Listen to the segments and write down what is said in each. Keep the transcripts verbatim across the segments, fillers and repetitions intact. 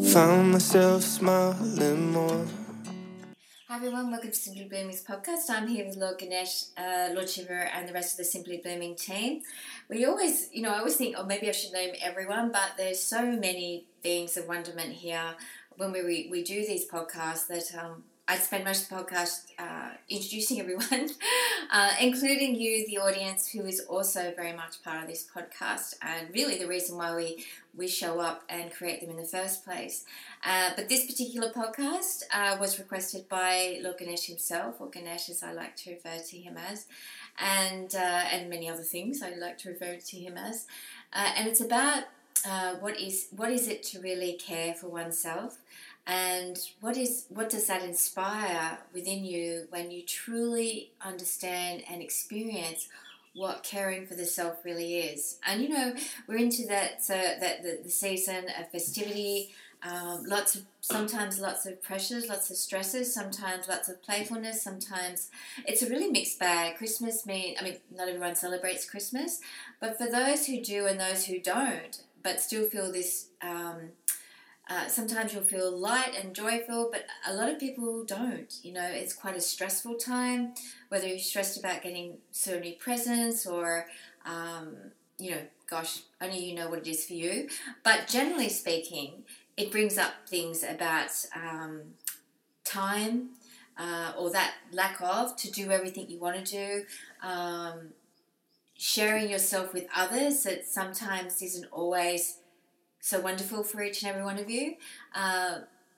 Found myself smiling more. Hi everyone, welcome to Simply Blooming's podcast. I'm here with Lord Ganesh, uh, Lord Shiva, and the rest of the Simply Blooming team. We always, you know, I always think, oh, maybe I should name everyone, but there's so many beings of wonderment here when we we do these podcasts that um, I spend most of the podcast uh, introducing everyone, uh, including you, the audience, who is also very much part of this podcast, and really the reason why we, we show up and create them in the first place. Uh, but this particular podcast uh, was requested by Lord Ganesh himself, or Ganesh as I like to refer to him as, and uh, and many other things I like to refer to him as. Uh, and it's about uh, what is what is it to really care for oneself, and what is what does that inspire within you when you truly understand and experience what caring for the self really is. And you know, we're into that so that the, the season of festivity. Um, lots of sometimes lots of pressures, lots of stresses, sometimes lots of playfulness, sometimes it's a really mixed bag. Christmas mean I mean not everyone celebrates Christmas, but for those who do and those who don't, but still feel this um, uh, sometimes you'll feel light and joyful, but a lot of people don't. You know, it's quite a stressful time, whether you're stressed about getting so many presents or um, you know, gosh, only you know what it is for you. But generally speaking, it brings up things about um, time uh, or that lack of to do everything you want to do, um, sharing yourself with others that sometimes isn't always so wonderful for each and every one of you. Uh,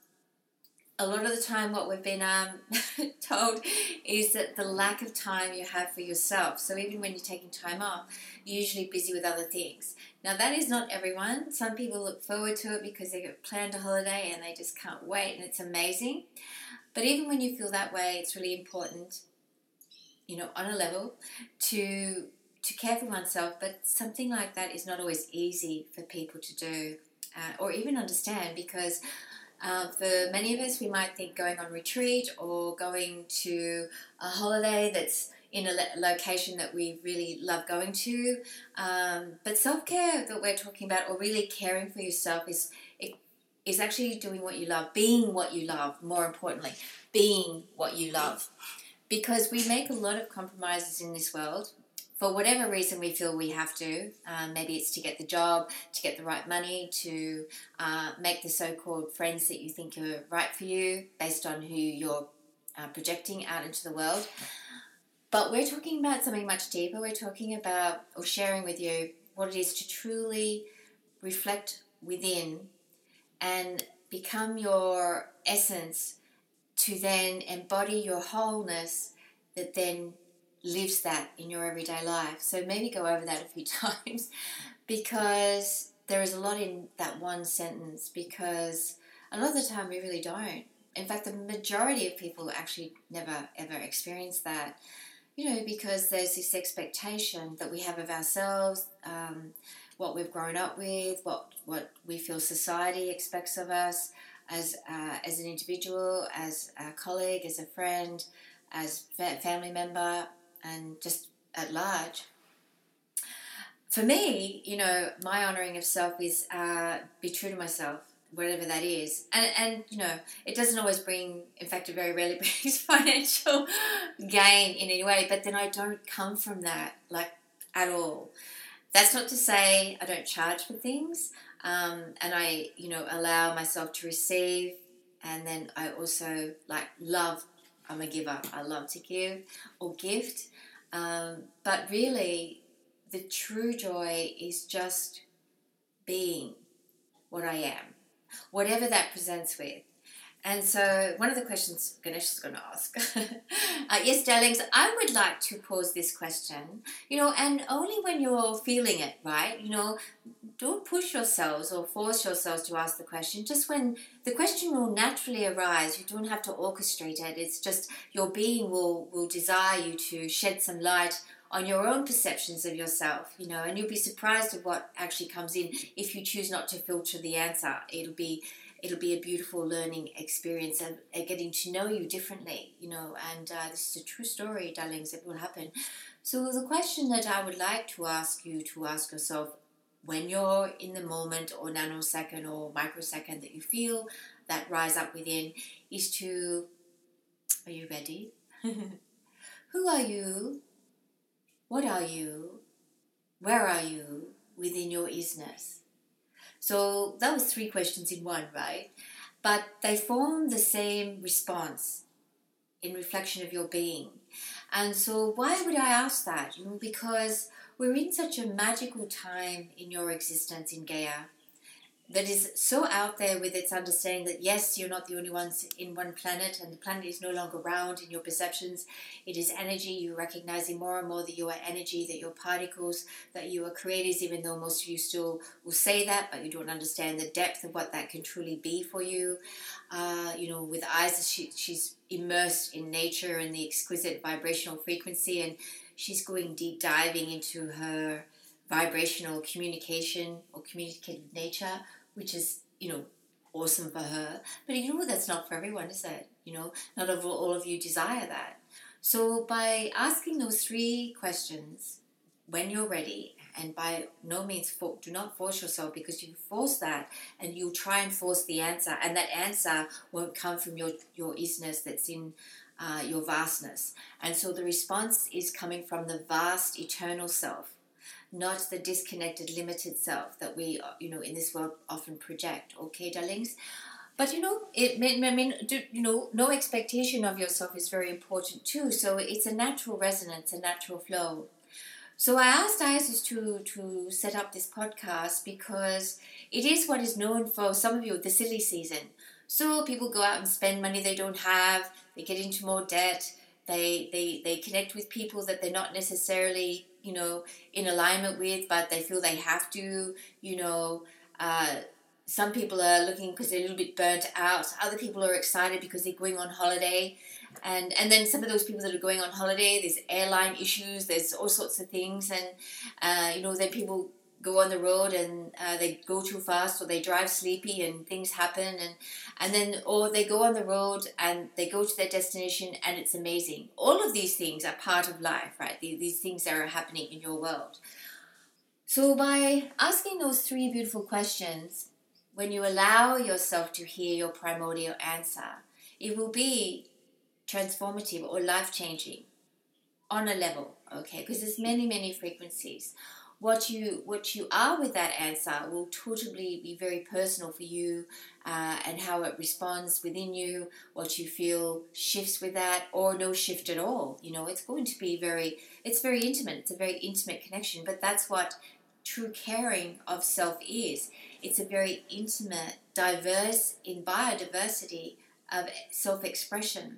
a lot of the time what we've been um, told is that the lack of time you have for yourself. So even when you're taking time off, you're usually busy with other things. Now that is not everyone. Some people look forward to it because they've planned a holiday and they just can't wait and it's amazing. But even when you feel that way, it's really important, you know, on a level to to care for oneself. But something like that is not always easy for people to do uh, or even understand, because Uh, for many of us, we might think going on retreat or going to a holiday that's in a le- location that we really love going to. Um, but self-care that we're talking about, or really caring for yourself, is it, is actually doing what you love, being what you love, more importantly, being what you love. Because we make a lot of compromises in this world. For whatever reason we feel we have to, um, maybe it's to get the job, to get the right money, to uh, make the so-called friends that you think are right for you based on who you're uh, projecting out into the world. But we're talking about something much deeper. We're talking about, or sharing with you, what it is to truly reflect within and become your essence, to then embody your wholeness that then lives that in your everyday life. So maybe go over that a few times, because there is a lot in that one sentence, because a lot of the time we really don't. In fact, the majority of people actually never ever experience that, you know, because there's this expectation that we have of ourselves, um, what we've grown up with, what, what we feel society expects of us as, uh, as an individual, as a colleague, as a friend, as a family member, and just at large. For me, you know, my honouring of self is uh, be true to myself, whatever that is. And, and, you know, it doesn't always bring, in fact, it very rarely brings financial gain in any way, but then I don't come from that, like, at all. That's not to say I don't charge for things, um, and I, you know, allow myself to receive, and then I also, like, love, I'm a giver, I love to give or gift. Um, but really, the true joy is just being what I am, whatever that presents with. And so one of the questions Ganesh is going to ask, uh, yes, darlings, I would like to pose this question, you know, and only when you're feeling it, right? You know, don't push yourselves or force yourselves to ask the question. Just when the question will naturally arise, you don't have to orchestrate it. It's just your being will, will desire you to shed some light on your own perceptions of yourself, you know, and you'll be surprised at what actually comes in if you choose not to filter the answer. It'll be it'll be a beautiful learning experience of, of getting to know you differently, you know, and uh, this is a true story, darlings, it will happen. So the question that I would like to ask you to ask yourself when you're in the moment or nanosecond or microsecond that you feel that rise up within is to, are you ready? Who are you? What are you? Where are you within your isness? So that was three questions in one, right? But they form the same response in reflection of your being. And so why would I ask that? You know, because we're in such a magical time in your existence in Gaia that is so out there with its understanding that yes, you're not the only ones in one planet, and the planet is no longer round in your perceptions. It is energy. You're recognizing more and more that you are energy, that you're particles, that you are creators, even though most of you still will say that, but you don't understand the depth of what that can truly be for you. Uh, you know, with Isa, she, she's immersed in nature and the exquisite vibrational frequency, and she's going deep diving into her vibrational communication or communicative nature, which is, you know, awesome for her. But you know, that's not for everyone, is it? You know, not all, all of you desire that. So by asking those three questions when you're ready, and by no means for, do not force yourself, because you force that and you try and force the answer, and that answer won't come from your, your isness that's in uh, your vastness. And so the response is coming from the vast eternal self, not the disconnected, limited self that we, you know, in this world often project. Okay, darlings? But, you know, it may, I mean, do, you know, no expectation of yourself is very important too. So it's a natural resonance, a natural flow. So I asked Isis to, to set up this podcast because it is what is known for some of you, the silly season. So people go out and spend money they don't have, they get into more debt, they, they, they connect with people that they're not necessarily, you know, in alignment with, but they feel they have to, you know. Uh, some people are looking because they're a little bit burnt out. Other people are excited because they're going on holiday. And and then some of those people that are going on holiday, there's airline issues, there's all sorts of things. And, uh, you know, then people go on the road and uh, they go too fast, or they drive sleepy and things happen. And, and then, or they go on the road and they go to their destination and it's amazing. All of these things are part of life, right? These, these things that are happening in your world. So by asking those three beautiful questions, when you allow yourself to hear your primordial answer, it will be transformative or life-changing on a level, okay? Because there's many, many frequencies. What you what you are with that answer will totally be very personal for you, uh, and how it responds within you, what you feel shifts with that, or no shift at all. You know, it's going to be very, it's very intimate. It's a very intimate connection, but that's what true caring of self is. It's a very intimate, diverse, in biodiversity of self-expression.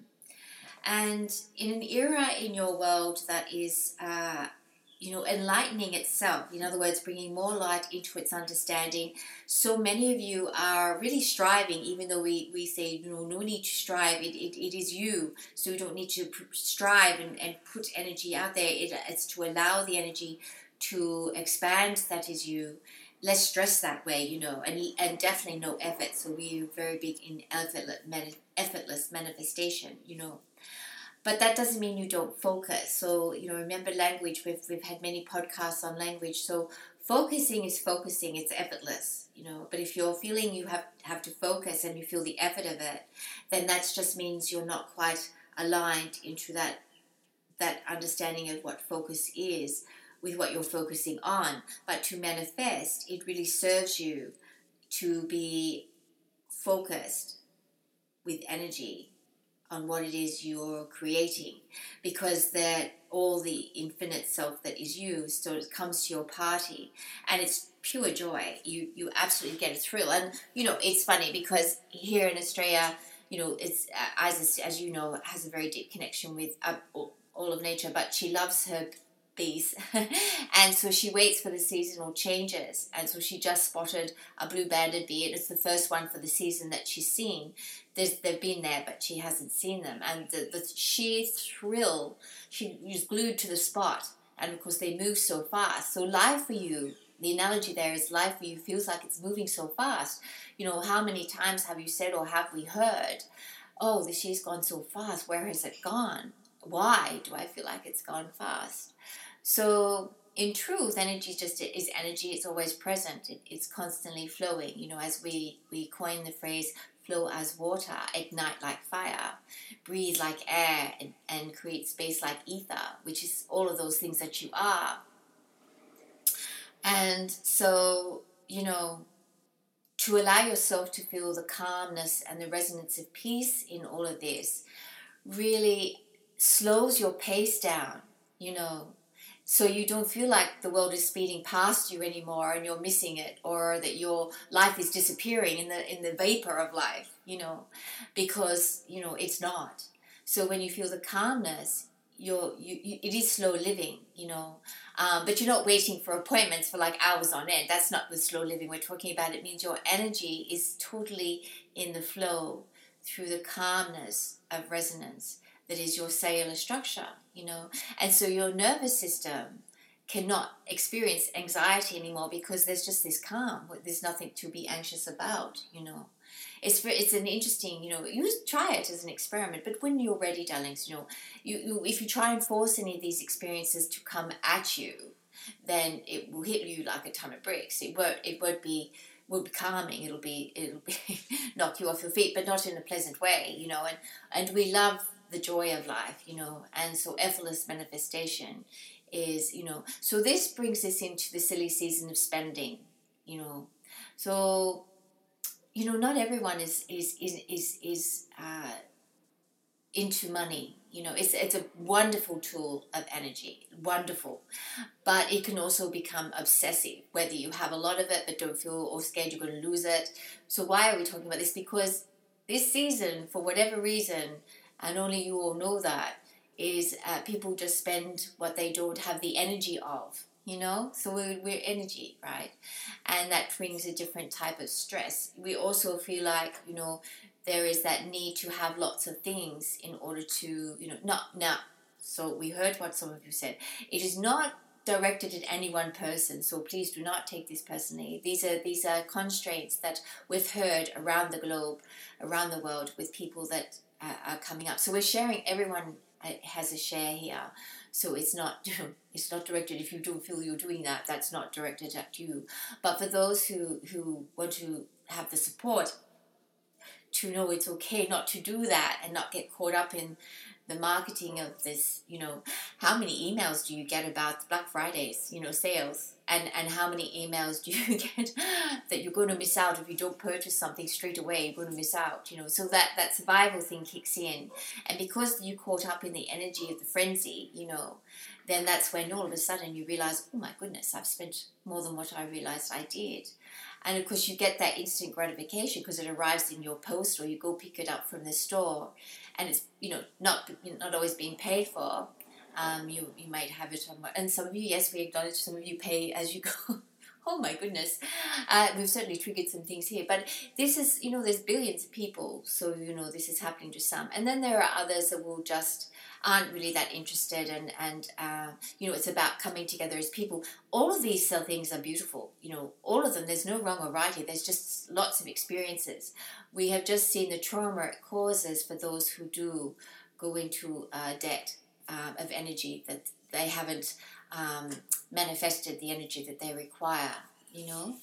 And in an era in your world that is, uh, you know, enlightening itself, in other words, bringing more light into its understanding, so many of you are really striving, even though we, we say, you know, no need to strive, it, it, it is you, so you don't need to strive and, and put energy out there. It, it's to allow the energy to expand, that is you. Less stress that way, you know, and and definitely no effort. So we're very big in effortless, effortless manifestation, you know. But that doesn't mean you don't focus. So, you know, remember language. We've we've had many podcasts on language. So focusing is focusing. It's effortless, you know. But if you're feeling you have have to focus and you feel the effort of it, then that just means you're not quite aligned into that that understanding of what focus is, with what you're focusing on. But to manifest, it really serves you to be focused with energy on what it is you're creating, because that all the infinite self that is you, so it comes to your party, and it's pure joy. You you absolutely get a thrill. And you know, it's funny because here in Australia, you know, it's uh, Isis, as you know, has a very deep connection with uh, all, all of nature, but she loves her bees and so she waits for the seasonal changes, and so she just spotted a blue banded bee, and it's the first one for the season that she's seen. There's, they've been there, but she hasn't seen them, and the, the sheer thrill, she was glued to the spot, and of course they move so fast. So life for you, the analogy there is life for you feels like it's moving so fast. You know, how many times have you said, or have we heard, oh, this year's gone so fast, where has it gone? Why do I feel like it's gone fast? So in truth, energy just is energy. It's always present. It, it's constantly flowing. You know, as we, we coin the phrase, flow as water, ignite like fire, breathe like air, and, and create space like ether, which is all of those things that you are. And so, you know, to allow yourself to feel the calmness and the resonance of peace in all of this really slows your pace down, you know, so you don't feel like the world is speeding past you anymore and you're missing it, or that your life is disappearing in the in the vapor of life, you know, because, you know, it's not. So when you feel the calmness, you're, you, you it is slow living, you know, um, but you're not waiting for appointments for like hours on end. That's not the slow living we're talking about. It means your energy is totally in the flow through the calmness of resonance that is your cellular structure, you know. And so your nervous system cannot experience anxiety anymore because there's just this calm. There's nothing to be anxious about, you know. It's it's an interesting, you know, you try it as an experiment, but when you're ready, darlings, you know, you, you if you try and force any of these experiences to come at you, then it will hit you like a ton of bricks. It won't, it won't be will be calming. It'll be it'll be knock you off your feet, but not in a pleasant way, you know. And and we love the joy of life, you know, and so effortless manifestation is, you know. So this brings us into the silly season of spending, you know. So, you know, not everyone is is is is, is uh, into money. You know, it's it's a wonderful tool of energy, wonderful, but it can also become obsessive, whether you have a lot of it but don't feel or scared you're going to lose it. So why are we talking about this? Because this season, for whatever reason, and only you all know that, is uh, people just spend what they don't have the energy of, you know? So we're, we're energy, right? And that brings a different type of stress. We also feel like, you know, there is that need to have lots of things in order to, you know, not now. So we heard what some of you said. It is not directed at any one person, so please do not take this personally. These are these are constraints that we've heard around the globe, around the world, with people that uh, are coming up. So we're sharing. Everyone has a share here. So it's not it's not directed. If you don't feel you're doing that, that's not directed at you. But for those who who want to have the support to know it's okay not to do that and not get caught up in the marketing of this, you know, how many emails do you get about Black Fridays, you know, sales, and, and how many emails do you get that you're going to miss out if you don't purchase something straight away, you're going to miss out, you know, so that, that survival thing kicks in. And because you caught up in the energy of the frenzy, you know, then that's when all of a sudden you realize, oh my goodness, I've spent more than what I realized I did. And of course you get that instant gratification because it arrives in your post or you go pick it up from the store, and it's, you know, not not always being paid for. Um, you you might have it on, and some of you, yes, we acknowledge, some of you pay as you go. Oh my goodness, uh, we've certainly triggered some things here. But this is, you know, there's billions of people, so you know this is happening to some, and then there are others that will just aren't really that interested, and and uh, you know, it's about coming together as people. All of these things are beautiful, you know, all of them. There's no wrong or right here. There's just lots of experiences. We have just seen the trauma it causes for those who do go into uh, debt uh, of energy that they haven't um, manifested the energy that they require, you know.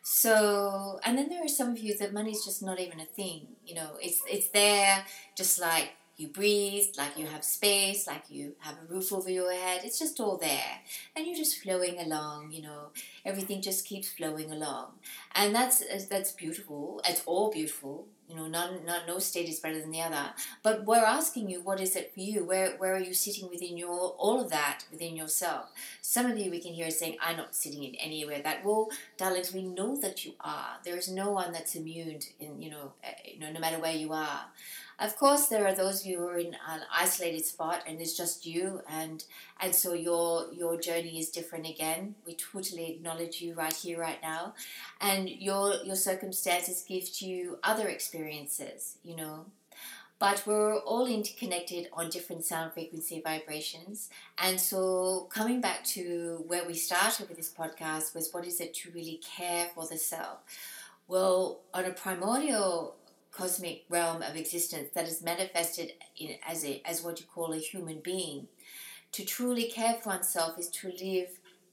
So, and then there are some of you that money's just not even a thing, you know. It's it's there, just like you breathe, like you have space, like you have a roof over your head. It's just all there. And you're just flowing along, you know. Everything just keeps flowing along. And that's that's beautiful. It's all beautiful. You know, none, not, no state is better than the other. But we're asking you, what is it for you? Where where are you sitting within your, all of that within yourself? Some of you we can hear saying, I'm not sitting in anywhere that. Well, darlings, we know that you are. There is no one that's immune in, you know, you know, no matter where you are. Of course, there are those of you who are in an isolated spot and it's just you, and and so your your journey is different again. We totally acknowledge you right here, right now, and your your circumstances give you other experiences, you know. But we're all interconnected on different sound frequency vibrations, and so coming back to where we started with this podcast was, what is it to really care for the self? Well, on a primordial cosmic realm of existence that is manifested in, as a as what you call a human being, to truly care for oneself is to live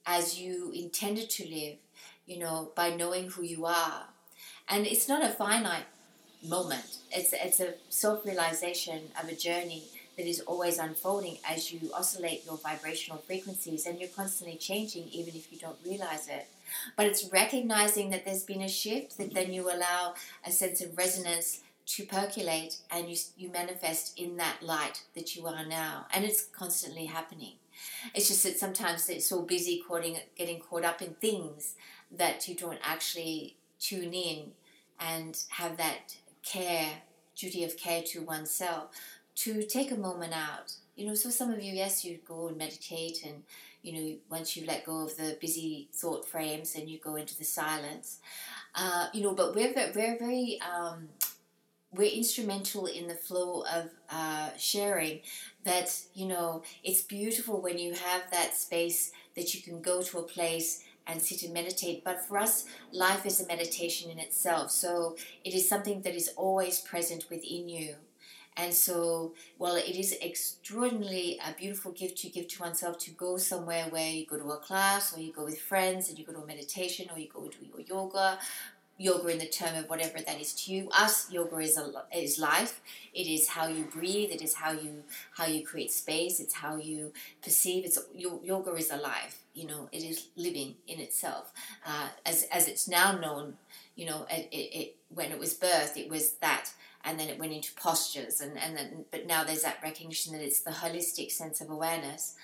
as you intended to live, you know, by knowing who you are. And it's not a finite moment. It's it's a self-realization of a journey that is always unfolding as you oscillate your vibrational frequencies, and you're constantly changing even if you don't realize it. But it's recognizing that there's been a shift, that then you allow a sense of resonance to percolate, and you you manifest in that light that you are now. And it's constantly happening. It's just that sometimes it's so busy caught getting caught up in things that you don't actually tune in and have that care, duty of care to oneself, to take a moment out. You know, so some of you, yes, you go and meditate, and, you know, once you let go of the busy thought frames and you go into the silence, uh, you know, but we're, we're very, um, we're instrumental in the flow of uh, sharing that, you know, it's beautiful when you have that space that you can go to a place and sit and meditate. But for us, life is a meditation in itself. So it is something that is always present within you. And so, well, it is extraordinarily a beautiful gift to give to oneself, to go somewhere where you go to a class, or you go with friends and you go to a meditation, or you go to your yoga, yoga in the term of whatever that is to you. Us, yoga is a, is life. It is how you breathe. It is how you how you create space. It's how you perceive. It's yoga is a life. You know, it is living in itself. Uh, as as it's now known, you know, it, it, it when it was birthed, it was that, and then it went into postures, and and then but now there's that recognition that it's the holistic sense of awareness.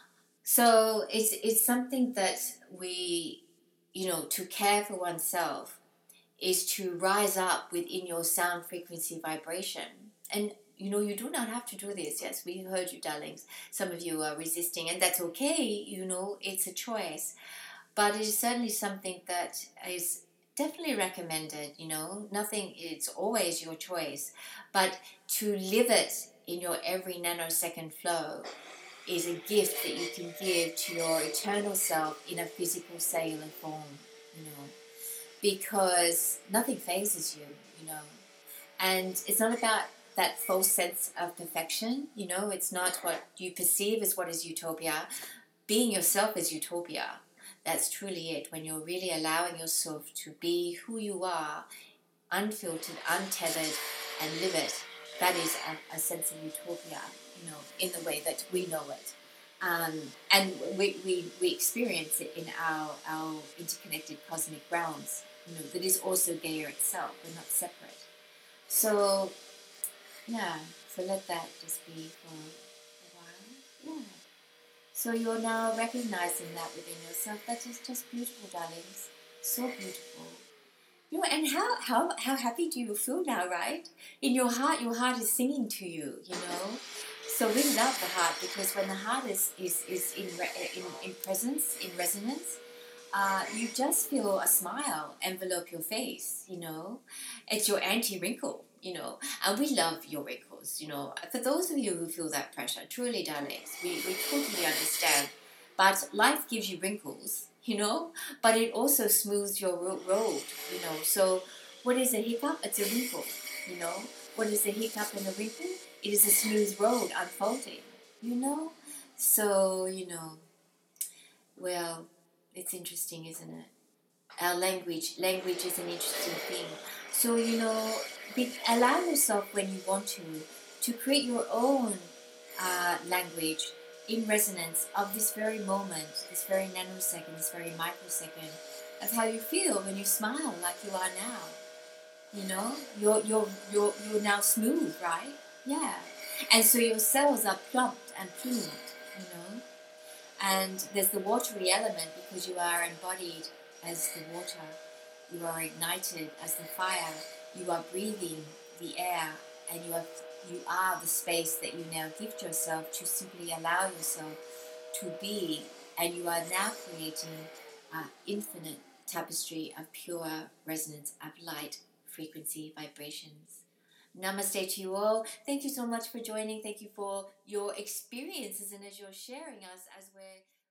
So it's it's something that we, you know, to care for oneself is to rise up within your sound frequency vibration. And, you know, you do not have to do this. Yes, we heard you, darlings. Some of you are resisting, and that's okay. You know, it's a choice. But it is certainly something that is definitely recommended, you know. Nothing, it's always your choice. But to live it in your every nanosecond flow is a gift that you can give to your eternal self in a physical cellular form, you know. Because nothing phases you, you know. And it's not about that false sense of perfection, you know. It's not what you perceive as what is utopia. Being yourself is utopia. That's truly it. When you're really allowing yourself to be who you are, unfiltered, untethered, and live it, that is a, a sense of utopia, you know, in the way that we know it. Um, and we, we, we experience it in our, our interconnected cosmic realms, you know, that is also Gaia itself. We're not separate. So, yeah, so let that just be for a while. Yeah. So you're now recognizing that within yourself. That is just beautiful, darlings. So beautiful. You know, and how, how, how happy do you feel now, right? In your heart, your heart is singing to you, you know. So we love the heart, because when the heart is, is, is in, in, in presence, in resonance, uh, you just feel a smile envelope your face, you know. It's your anti-wrinkle, you know. And we love your wrinkles, you know. For those of you who feel that pressure, truly, darlings, we, we totally understand. But life gives you wrinkles, you know, but it also smooths your road, you know. So what is a hiccup? It's a wrinkle, you know. What is a hiccup and a wrinkle? It is a smooth road unfolding, you know. So, you know, well, it's interesting, isn't it? Our language, language is an interesting thing. So, you know, be, allow yourself when you want to, to create your own uh, language in resonance of this very moment, this very nanosecond, this very microsecond, of how you feel when you smile like you are now. You know, you're you're you're you're now smooth, right? Yeah. And so your cells are plumped and plumed, you know. And there's the watery element, because you are embodied as the water. You are ignited as the fire. You are breathing the air, and you are you are the space that you now gift yourself to simply allow yourself to be. And you are now creating an infinite tapestry of pure resonance of light, frequency, vibrations. Namaste to you all. Thank you so much for joining. Thank you for your experiences, and as you're sharing us, as we're